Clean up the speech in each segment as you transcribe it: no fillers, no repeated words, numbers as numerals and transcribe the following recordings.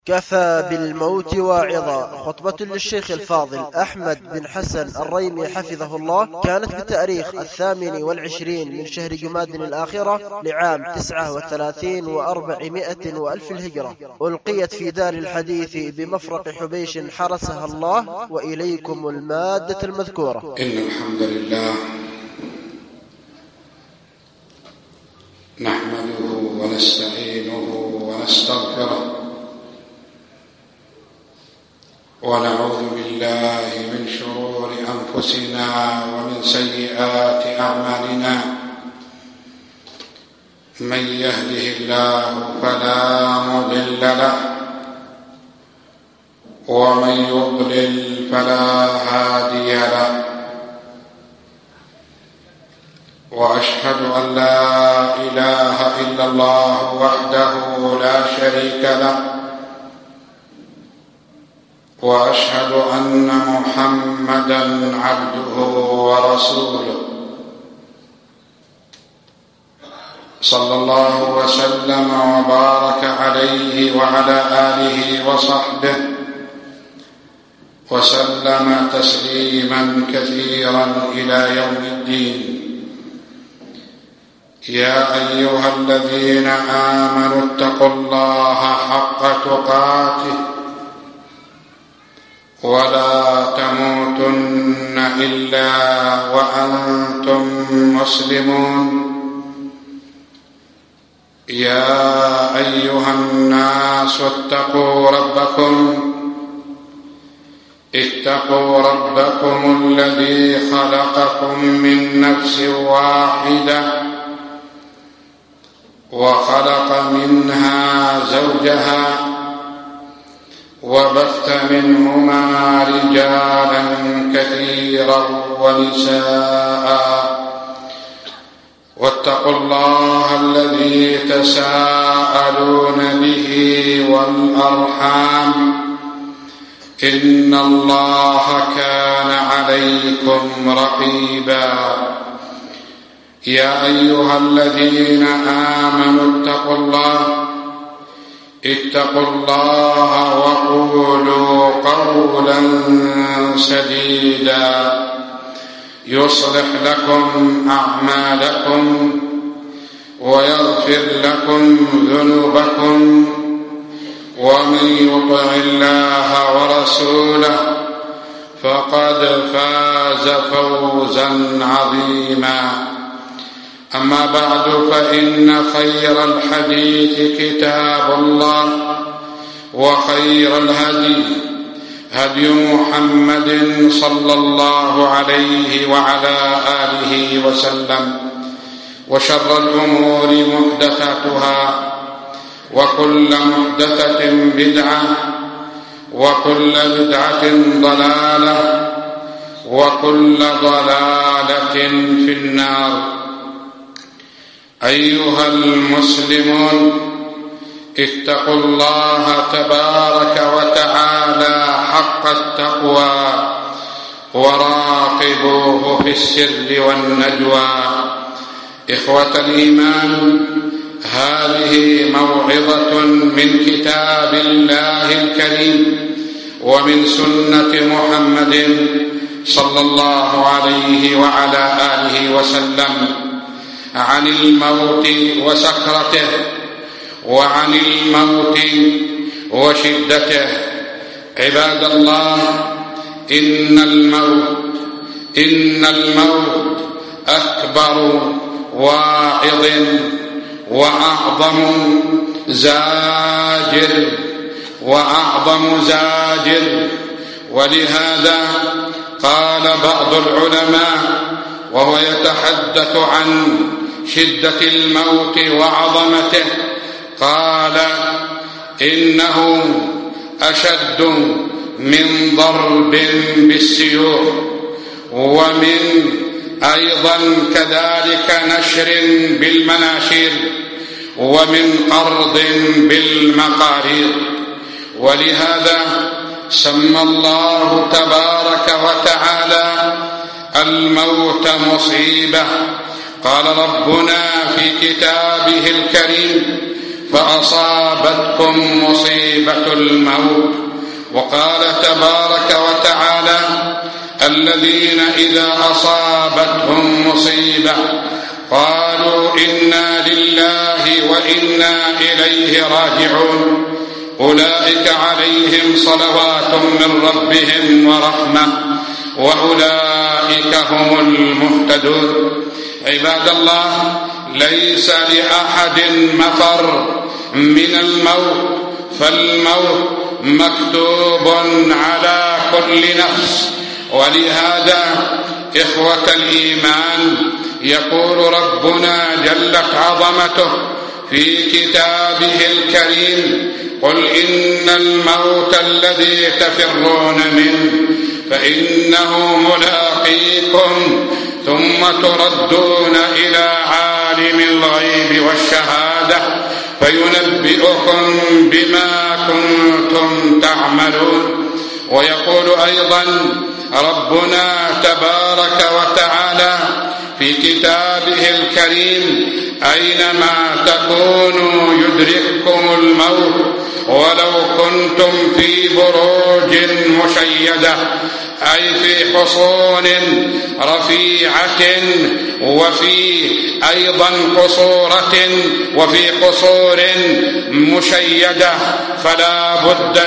كفى بالموت واعظا. خطبة للشيخ الفاضل أحمد بن حسن الريمي حفظه الله، كانت بتاريخ 28 من شهر جماد الآخرة لعام 39 و400 وألف الهجرة، ألقيت في دار الحديث بمفرق حبيش حرسها الله. وإليكم المادة المذكورة. إن الحمد لله نحمده ونستعينه ونستغفره، ونعوذ بالله من شرور أنفسنا ومن سيئات أعمالنا. من يهده الله فلا مضل له، ومن يضلل فلا هادي له. وأشهد أن لا إله إلا الله وحده لا شريك له، وأشهد أن محمدًا عبده ورسوله، صلى الله وسلم وبارك عليه وعلى آله وصحبه وسلم تسليمًا كثيرًا إلى يوم الدين. يا أيها الذين آمنوا اتقوا الله حق تقاته ولا تموتن إلا وأنتم مسلمون. يا أيها الناس اتقوا ربكم الذي خلقكم من نفس واحدة، وخلق منها زوجها، وبث منهما رجالا كثيرا ونساء. واتقوا الله الذي تساءلون به والأرحام، إن الله كان عليكم رقيبا. يا أيها الذين آمنوا اتقوا الله وقولوا قولا سديدا يصلح لكم أعمالكم ويغفر لكم ذنوبكم، ومن يطع الله ورسوله فقد فاز فوزا عظيما. أما بعد، فإن خير الحديث كتاب الله، وخير الهدي هدي محمد صلى الله عليه وعلى آله وسلم، وشر الأمور محدثاتها، وكل محدثة بدعة، وكل بدعة ضلالة، وكل ضلالة في النار. أيها المسلمون، اتقوا الله تبارك وتعالى حق التقوى، وراقبوه في السر والنجوى. إخوة الإيمان، هذه موعظة من كتاب الله الكريم ومن سنة محمد صلى الله عليه وعلى آله وسلم عن الموت وسكرته، وعن الموت وشدته. عباد الله، إن الموت أكبر واعظ وأعظم زاجر. ولهذا قال بعض العلماء وهو يتحدث عن شدة الموت وعظمته، قال: إنه أشد من ضرب بالسيوف، ومن أيضا كذلك نشر بالمناشير، ومن قرض بالمقاريض. ولهذا سمى الله تبارك وتعالى الموت مصيبة. قال ربنا في كتابه الكريم: فأصابتكم مصيبة الموت. وقال تبارك وتعالى: الذين إذا أصابتهم مصيبة قالوا إنا لله وإنا إليه راجعون أولئك عليهم صلوات من ربهم ورحمة وأولئك هم المهتدون. عباد الله، ليس لأحد مفر من الموت، فالموت مكتوب على كل نفس. ولهذا إخوة الإيمان يقول ربنا جلت عظمته في كتابه الكريم: قل إن الموت الذي تفرون منه فإنه ملاقيكم ثم تردون إلى عالم الغيب والشهادة فينبئكم بما كنتم تعملون. ويقول أيضا ربنا تبارك وتعالى في كتابه الكريم: أينما تكونوا يدرككم الموت ولو كنتم في بروج مشيدة، أي في حصون رفيعة وفي أيضا قصور مشيدة، فلا بد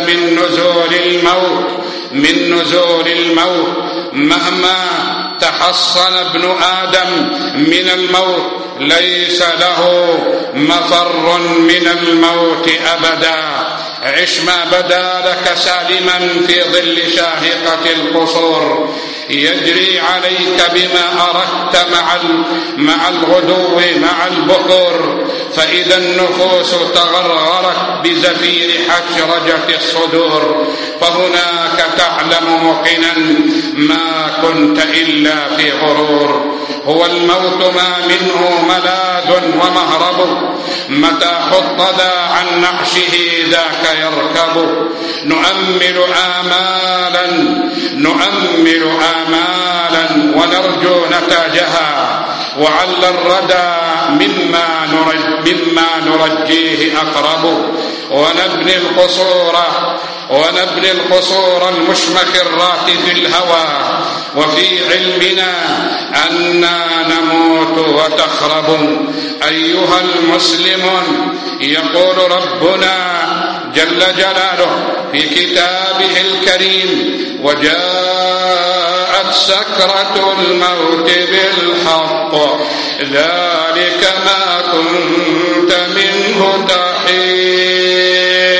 من نزول الموت مهما تحصن ابن آدم من الموت، ليس له مفر من الموت أبدا. عش ما بدا لك سالما في ظل شاهقة القصور، يجري عليك بما أردت مع الغدو مع البكور، فإذا النفوس تغرغرت بزفير حشرجة الصدور، فهناك تعلم موقنا ما كنت إلا في غرور. هو الموت ما منه ملاذ ومهرب، متى حط ذا عن نعشه ذاك يركب. نؤمل آمالا ونرجو نتاجها، وعل الردى مما نرجيه أقرب. ونبني القصور المشمخرات في الهوى، وفي علمنا أننا نموت وتخرب. أيها المسلمون، يقول ربنا جل جلاله في كتابه الكريم: وجاءت سكرة الموت بالحق ذلك ما كنت منه تحيد.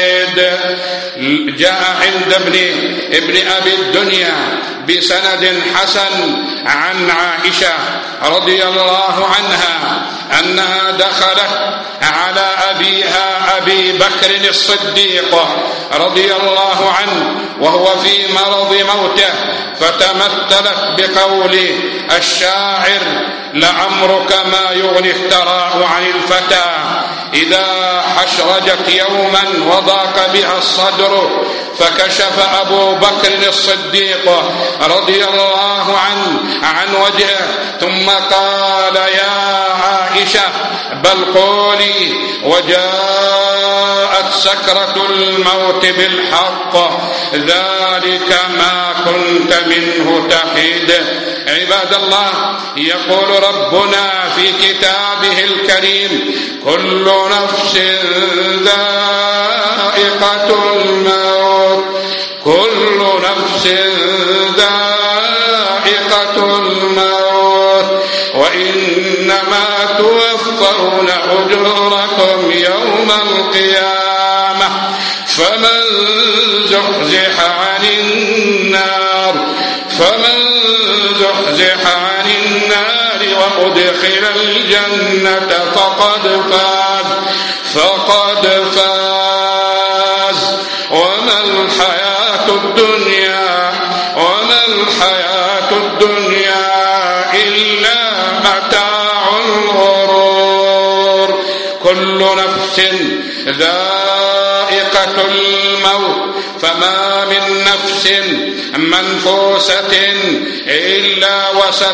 جاء عند ابن أبي الدنيا بسند حسن عن عائشة رضي الله عنها أنها دخلت على أبيها أبي بكر الصديق رضي الله عنه وهو في مرض موته، فتمثلت بقول الشاعر: لعمرك ما يغني الثراء عن الفتى إذا حشرجت يوما وضاق بها الصدر. فكشف أبو بكر الصديق رضي الله عنه عن وجهه ثم قال: يا عائشة بل قولي وجاءت سكرة الموت بالحق ذلك ما كنت منه تحيد. عباد الله، يقول ربنا في كتابه الكريم: كل نفس ذائقة الموت، كل نفس ذائقة الموت، وإنما توفون أجوركم يوم القيامة، فمن زحزح عن وأدخل الجنة فقد فاز. وما الحياة الدنيا إلا متاع الغرور. كل نفس ذائقة الموت، فما من نفس منفوسة إلا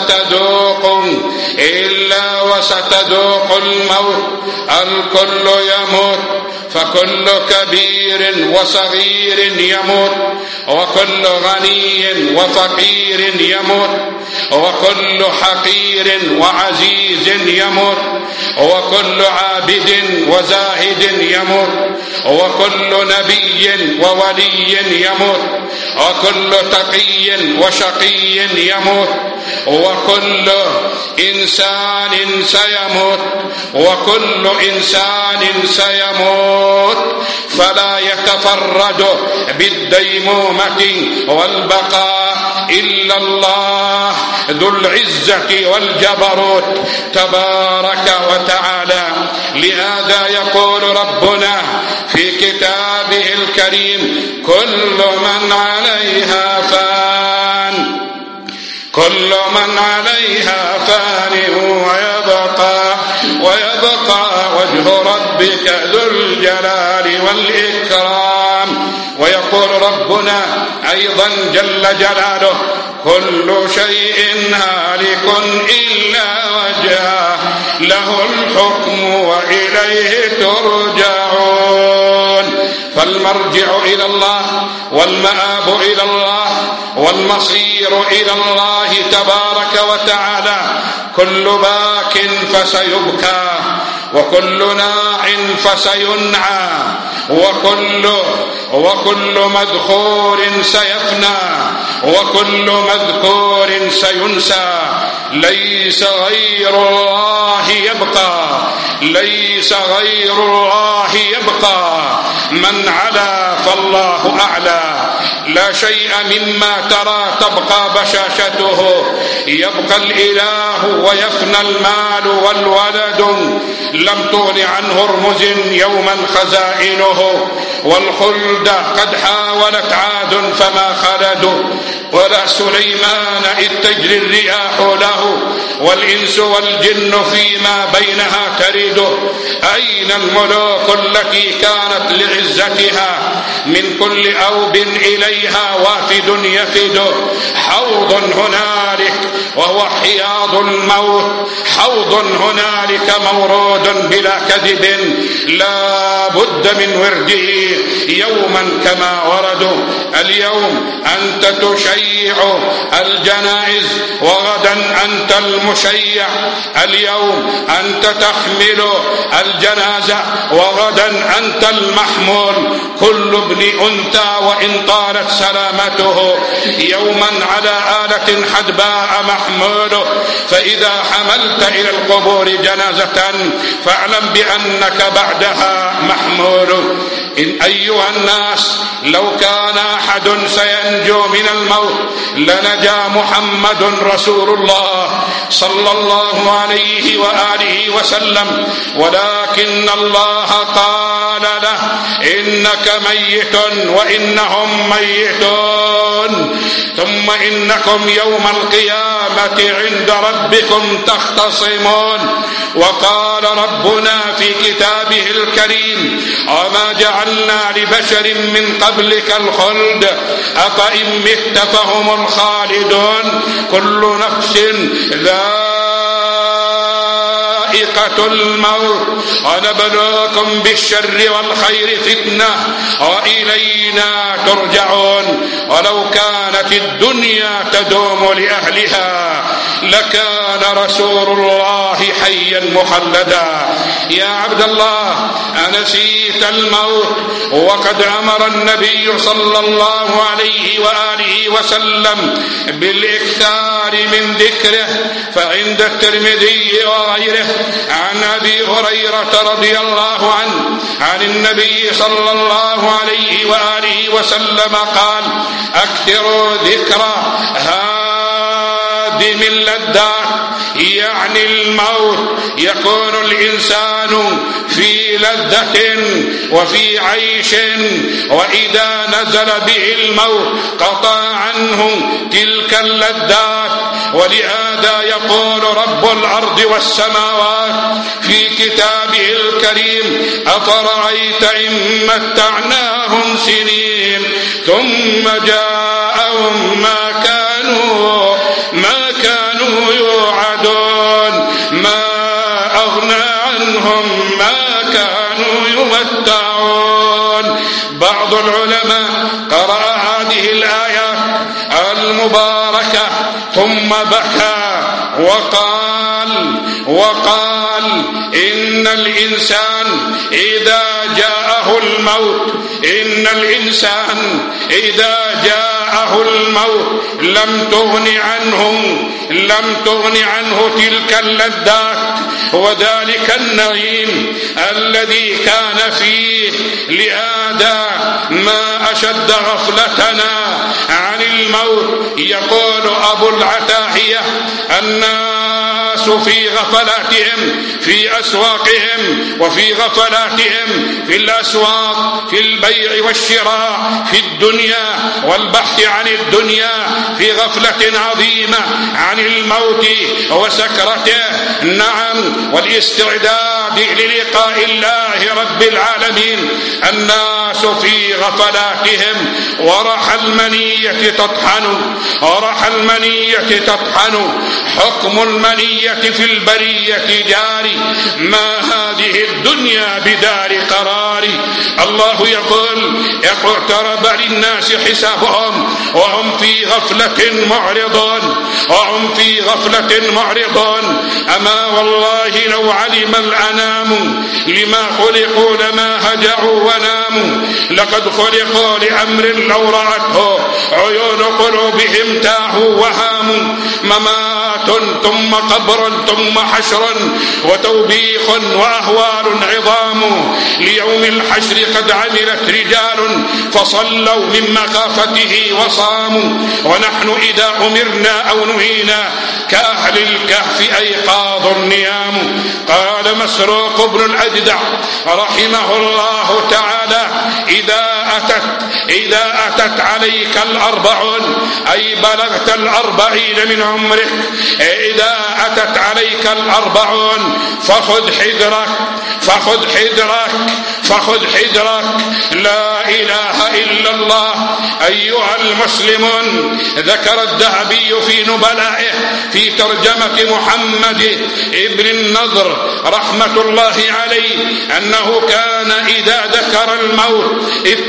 وستذوق الموت. الكل يموت، فكل كبير وصغير يموت، وكل غني وفقير يموت، وكل حقير وعزيز يموت، وكل عابد وزاهد يموت، وكل نبي وولي يموت، وكل تقي وشقي يموت، وكل إنسان سيموت، وكل إنسان سيموت. فلا يتفرد بالديمومة والبقاء إلا الله ذو العزة والجبروت تبارك وتعالى. لهذا يقول ربنا في كتابه الكريم: كل من عليها فان، كل من عليها فان ويبقى وجه ربك ذو الجلال والإكرام. ويقول ربنا أيضا جل جلاله: كل شيء هالك إلا وجهه له الحكم وإليه ترجعون. فالمرجع إلى الله، والمآب إلى الله، والمصير إلى الله تبارك وتعالى. كل باك فسيبكى، وكل ناع فسينعى، وكل مذكور سيفنى، وكل مذكور سينسى. ليس غير الله يبقى، ليس غير الله يبقى. من علا فالله أعلى. لا شيء مما ترى تبقى بشاشته، يبقى الإله ويفنى المال والولد. لم تغن عنه هرمز يوما خزائنه، والخلد قد حاولت عاد فما خلدوا. ولا سليمان إذ تجري الرياح له، والإنس والجن فيما بينها ترد. أين الملوك التي كانت لعزتها من كل أوب إليها وافد يفد. حوض هنالك وهو حياض الموت، حوض هنالك مورود بلا كذب، لا بد من ورده يوما كما وردوا. اليوم أنت تشيع الجنائز، وغدا أنت المشيع. اليوم أنت تحمل الجنازة، وغدا أنت المحمول. كل ابن أنثى وإن طالت سلامته يوما على آلة حدباء محمول. فإذا حملت إلى القبور جنازة فاعلم بأنك بعدها محمول. إن أيها الناس لو كان أحد سينجو من الموت لنجا محمد رسول الله صلى الله عليه وآله وسلم، ولكن الله قال له: إنك ميت وإنهم ميتون، ثم إنكم يوم القيامة عند ربكم تختصمون. وقال ربنا في كتابه الكريم: وما جعلنا لبشر من قبلك الخلد أفإن مت فهم الخالدون، كل نفس ذائقة الموت، ونبلوكم بالشر والخير فتنة وإلينا ترجعون. ولو كانت الدنيا تدوم لأهلها لكان رسول الله حيا مخلدا. يا عبد الله، أنسيت الموت؟ وقد أمر النبي صلى الله عليه وآله وسلم بالإكثار من ذكره. فعند الترمذي وغيره عن أبي هريرة رضي الله عنه عن النبي صلى الله عليه وآله وسلم قال: أكثروا ذكر هادم اللذات، يعني الموت. يكون الإنسان في لذة وفي عيش، وإذا نزل به الموت قطع عنه تلك اللذات. ولهذا يقول رب الأرض والسماوات في كتابه الكريم: أفرأيت إن متعناهم سنين ثم جاءهم جاءهم ما كانوا يوعدون، ما أغنى عنهم ما كانوا يمتعون. بعض العلماء قرأ هذه الآيات المباركة ثم بكى وقال إن الإنسان إذا جاءه الموت لم تغن عنه تلك اللذات وذلك النعيم الذي كان فيه. لهذا ما أشد غفلتنا عن الموت. يقول أبو العتاهية: الناس في غفلاتهم في أسواقهم، وفي غفلاتهم في الأسواق، في البيع والشراء، في الدنيا والبحث عن الدنيا، في غفلة عظيمة عن الموت وسكرته. نعم، والاستعداد للقاء الله رب العالمين. الناس في غفلاتهم، ورح المنية تطحن، حكم المنية في البرية جاري، ما هذه الدنيا بدار قرار. الله يقول: اقترب للناس حسابهم وهم في غفلة معرضون. أما والله لو علم الأنام لما خلقوا لما هجعوا وناموا، لقد خلقوا لأمر لو رأته عيون قلوبهم تاهوا وهاموا. ممات ثم قبر ثم حشر وتوبيخ وأهوال عظام. ليوم الحشر قد عملت رجال فصلوا من مخافته وصاموا. ونحن إذا أمرنا أو نهينا كأهل الكهف أيقاظ النيام. قال مسروق بن الأجدع رحمه الله تعالى: إذا أتت عليك الأربعون، أي بلغت 40 من عمرك، إذا أتت عليك الأربعون فخذ حذرك. لا إله إلا الله. أيها المسلمون، ذكر الذهبي في نبلائه في ترجمة محمد ابن النضر رحمة الله عليه أنه كان إذا ذكر الموت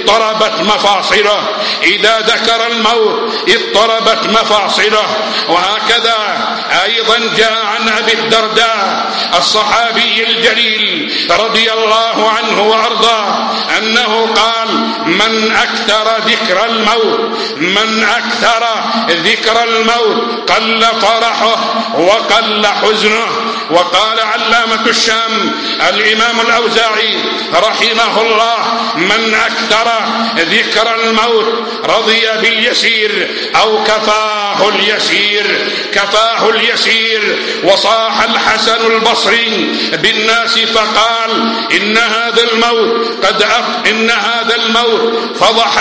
اضطربت مفاصله. وهكذا أيضا جاء عن أبي الدرداء الصحابي الجليل رضي الله عنه وأرضاه أنه قال: من أكثر ذكر الموت قل فرحه وقل حزنه. وقال علامة الشام الإمام الأوزاعي رحمه الله: من أكثر ذكر الموت رضي باليسير أو كفاه اليسير. وصاح الحسن البصري بالناس فقال: إن هذا الموت فضح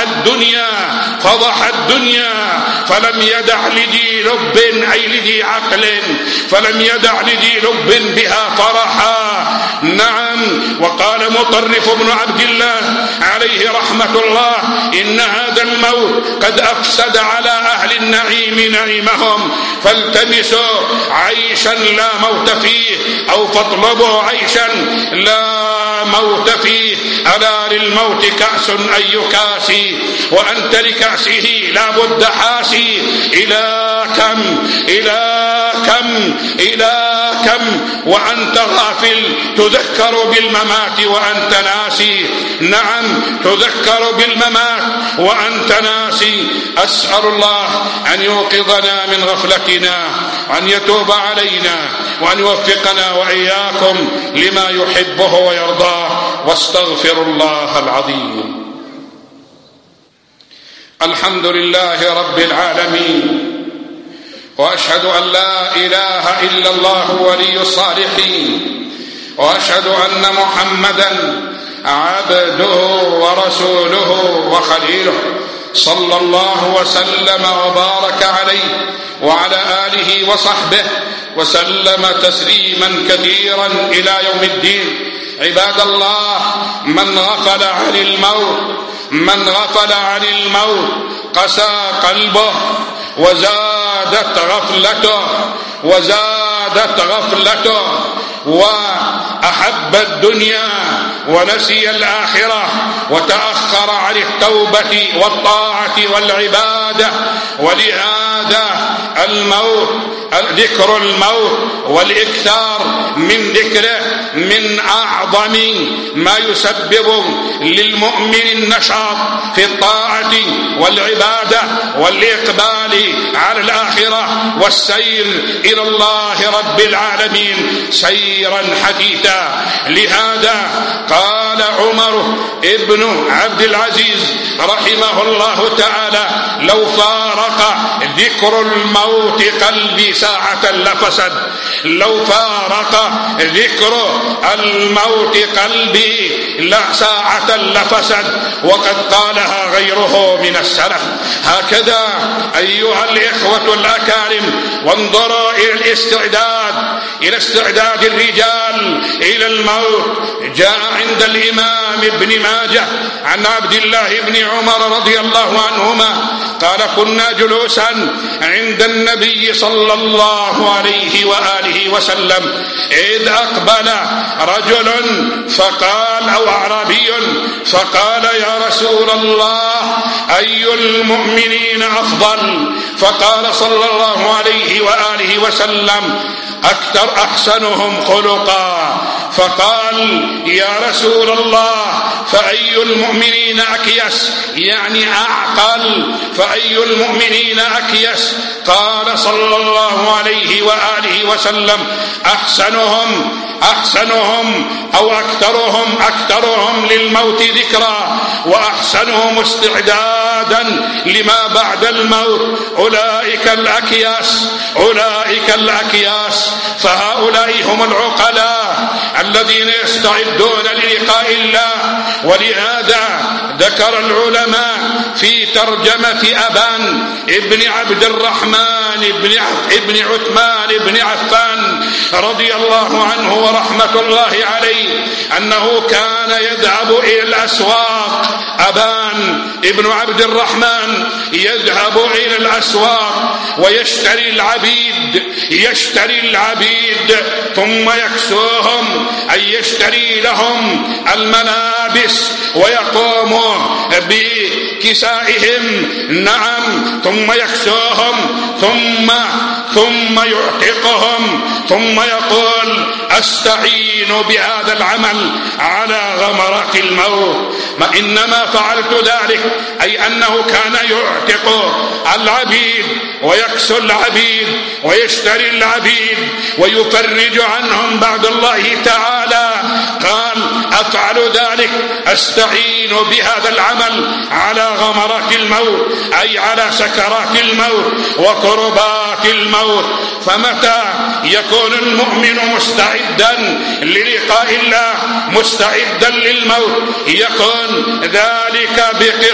الدنيا فلم يدع لذي لب، أي لذي عقل، فلم يدع لذي لب بها فرحا. نعم. وقال مطرف بن عبد الله عليه رحمة الله: إن هذا الموت قد أفسد على أهل النعيم نعيمهم، فالتمسوا عيشا لا موت فيه، أو فاطلبوا عيشا لا موت فيه. ألا للموت كأس أي كاسي، وأنت لكأسه لا بد حاسي. إلى كم وأنت غافل تذكر بالممات وأنت ناسي. نعم، تذكر بالممات وأنت ناسي. أسأل الله أن يوقظنا من غفلتنا، وأن يتوب علينا، وأن يوفقنا وإياكم لما يحبه ويرضاه. واستغفر الله العظيم. الحمد لله رب العالمين، وأشهد أن لا إله إلا الله ولي الصالحين، وأشهد أن محمدا عبده ورسوله وخليله، صلى الله وسلم وبارك عليه وعلى آله وصحبه وسلم تسليما كثيرا إلى يوم الدين. عباد الله، من غفل عن الموت من غفل عن الموت قسى قلبه وزادت غفلته وأحب الدنيا ونسي الآخرة وتأخر عن التوبة والطاعة والعبادة. ولهذا ذكر الموت والإكثار من ذكره من أعظم ما يسبب للمؤمن النشاط في الطاعة والعبادة والإقبال على الآخرة والسير إلى الله رب العالمين سيرا حثيثا. لهذا قال عمر ابن عبد العزيز رحمه الله تعالى: لو فارق ذكر الموت قلبي ساعة لفسد. لو فارق ذكر الموت قلبي ساعة لفسد. وقد قالها غيره من السلف. هكذا أيها الإخوة الأكارم، وانظروا إلى استعداد الرجال إلى الموت. جاء عند الإمام ابن ماجه عن عبد الله بن عمر رضي الله عنهما قال: كنا جلوسا عند النبي صلى الله عليه وآله وسلم إذ أقبل رجل فقال، أو أعرابي، فقال: يا رسول الله، أي المؤمنين أفضل؟ فقال صلى الله عليه وآله وسلم: أحسنهم خلقا. فقال: يا رسول الله، فأي المؤمنين أكيس؟ يعني أعقل. فأي المؤمنين أكيس؟ قال صلى الله عليه وآله وسلم: أحسنهم أو أكثرهم للموت ذكرا وأحسنهم استعدادا لما بعد الموت. أولئك الأكياس. فهؤلاء هم العقلاء الذين يستعدون للقاء الله. ولهذا ذكر العلماء في ترجمة أبان ابن عبد الرحمن ابن عثمان بن عفان رضي الله عنه ورحمة الله عليه أنه كان يذهب إلى الأسواق. أبان ابن عبد الرحمن يذهب إلى الأسواق ويشتري العبيد ثم يكسوهم، أي يشتري لهم الملابس ويقوم بكسائهم. نعم، ثم يكسوهم ثم يعتقهم، ثم يقول: أستعين بهذا العمل على غمرات الموت. إنما فعلت ذلك أي أنه كان يعتق العبيد ويكسو العبيد ويشتري العبيد ويفرج عنهم بعد الله تعالى. قال: أفعل ذلك، أستعين بهذا العمل على غمرات الموت، أي على سكرات الموت وكربات الموت. فمتى يكون المؤمن مستعدا للقاء الله، مستعدا للموت، يكون ذلك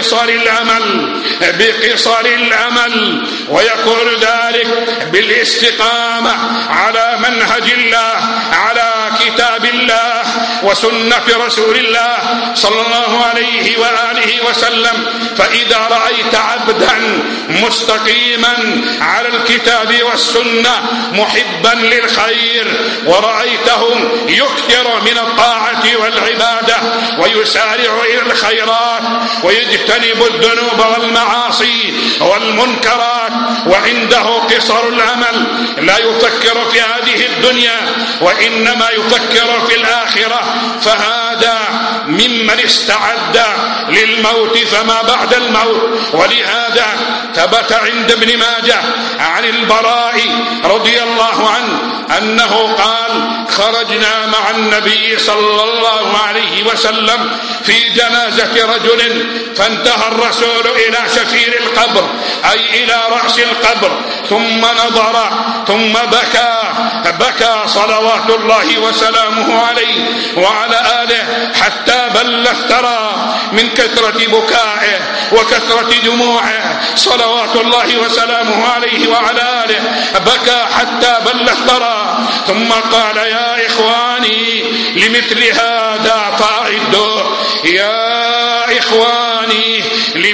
بقصر الأمل، ويكون ذلك بالاستقامة على منهج الله، على كتاب الله وسنة رسول الله صلى الله عليه وآله وسلم. فإذا رأيت عبدا مستقيما على الكتاب والسنة محبا للخير، ورأيته يكثر من الطاعة والعبادة ويسارع إلى الخيرات ويجتنب الذنوب والمعاصي والمنكرات، وعنده قصر الأمل، لا يفكر في هذه الدنيا وإنما يفكر في الآخرة، فهذا ممن استعد للموت فما بعد الموت. ولهذا ثبت عند ابن ماجه عن البراء رضي الله عنه أنه قال: خرجنا مع النبي صلى الله عليه وسلم في جنازة رجل، فانتهى الرسول إلى شفير القبر، أي إلى رأس القبر، ثم نظر ثم بكى صلوات الله وسلامه عليه وعلى آله حتى بل الثرى من كثرة بكائه وكثرة دموعه صلوات الله وسلامه عليه وعلى آله. بكى حتى بل الثرى، ثم قال: يا إخواني، لمثل هذا فأعدوا، يا إخواني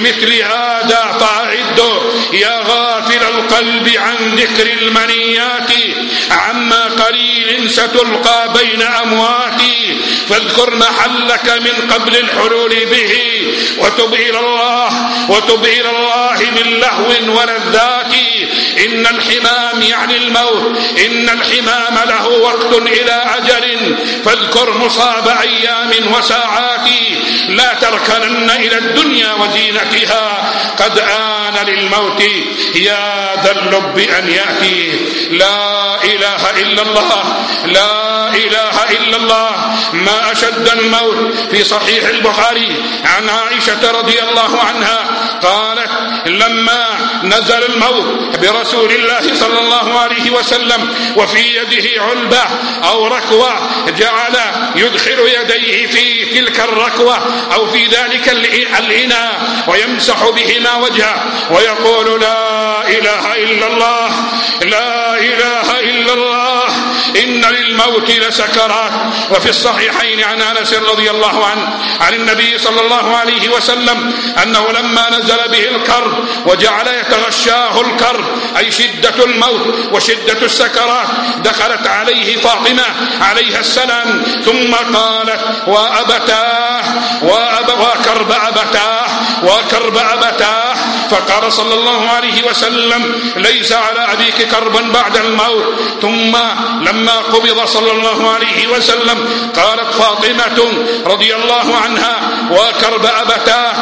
لمثل هذا فأعدوا يا غافل القلب عن ذكر المنيات، عما قليل ستلقى بين أمواتي، فاذكر محلك من قبل الحلول به، وتب إلى الله من لهو ولذات. إن الحمام يعني الموت، إن الحمام له وقت إلى أجل، فاذكر مصاب أيام وساعات. لا تركنن إلى الدنيا وزينتها، قد آن للموت يا ذا اللب أن يأتي. لا إله إلا الله، لا إله إلا الله. ما أشد الموت. في صحيح البخاري عن عائشة رضي الله عنها قالت: لما نزل الموت برسول الله صلى الله عليه وسلم وفي يده علبة أو ركوة، جعل يدخل يديه في تلك الركوة أو في ذلك الإناء ويمسح بهما وجهه ويقول: لا إله إلا الله، لا إله إلا الله، إن للموت لسكرات. وفي الصحيحين عن أنس رضي الله عنه عن النبي صلى الله عليه وسلم أنه لما نزل به الكرب وجعل يتغشاه الكرب، أي شدة الموت وشدة السكرات، دخلت عليه فاطمة عليها السلام ثم قالت: وأبتاه وكرب أبتاه وكرب أبتاه. فقال صلى الله عليه وسلم: ليس على أبيك كرب بعد الموت. ثم لما قبض صلى الله عليه وسلم قالت فاطمة رضي الله عنها: وكرب أبتاه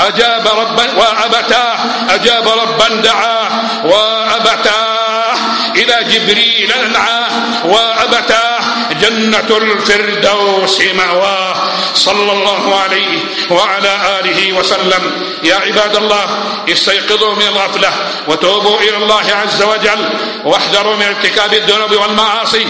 أجاب ربا دعاه، وأبتاه إلى جبريل نعاه، وأبتاه جنة الفردوس مأواه، صلى الله عليه وعلى آله وسلم. يا عباد الله، استيقظوا من الغفلة وتوبوا إلى الله عز وجل، واحذروا من ارتكاب الذنوب والمعاصي،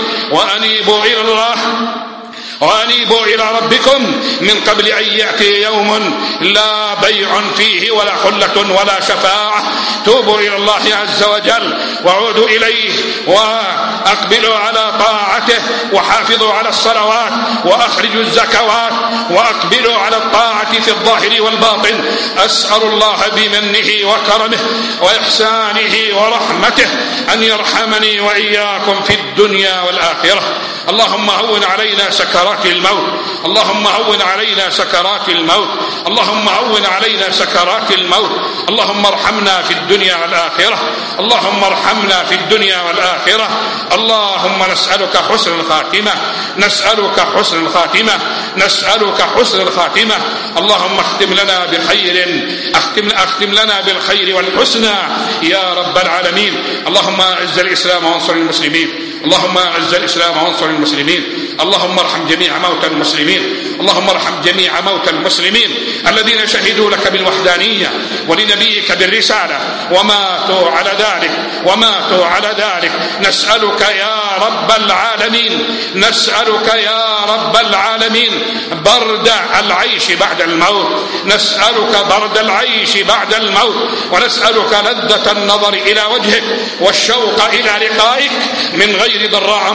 وأنيبوا إلى ربكم من قبل أن يأتي يوم لا بيع فيه ولا خلة ولا شفاعة. توبوا إلى الله عز وجل وعودوا إليه وأقبلوا على طاعته، وحافظوا على الصلوات وأخرجوا الزكوات، وأقبلوا على الطاعة في الظاهر والباطن. أسأل الله بمنه وكرمه وإحسانه ورحمته أن يرحمني وإياكم في الدنيا والآخرة. اللهم هون علينا سكرات الموت، اللهم هون علينا سكرات الموت، اللهم هون علينا سكرات الموت. اللهم ارحمنا في الدنيا والآخرة، اللهم ارحمنا في الدنيا والآخرة. اللهم نسألك حسن الخاتمة، نسألك حسن الخاتمة، نسألك حسن الخاتمة. اللهم اختم لنا بخير، اختم لنا بالخير والحسنى يا رب العالمين. اللهم اعز الإسلام وانصر المسلمين، اللهم اعز الإسلام وانصر المسلمين. اللهم ارحم جميع موتى المسلمين، اللهم ارحم جميع موتى المسلمين الذين شهدوا لك بالوحدانية ولنبيك بالرسالة وماتوا على ذلك. نسألك يا رب العالمين، نسألك يا رب العالمين برد العيش بعد الموت، نسألك برد العيش بعد الموت، ونسألك لذة النظر إلى وجهك والشوق إلى لقائك من غير ضراء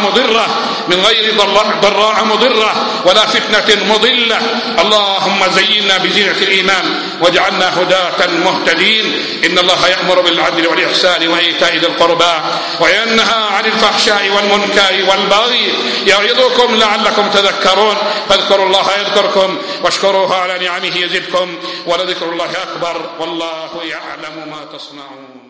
مضرة ولا فتنة مضلة. اللهم زينا بزينة الإيمان واجعلنا هداة مهتدين. إن الله يأمر بالعدل والإحسان وإيتاء ذي القربى وينهى عن الفحشاء والمنكر والبغي يعظكم لعلكم تذكرون. فاذكروا الله يذكركم واشكروه على نعمه يزدكم ولذكر الله أكبر والله يعلم ما تصنعون.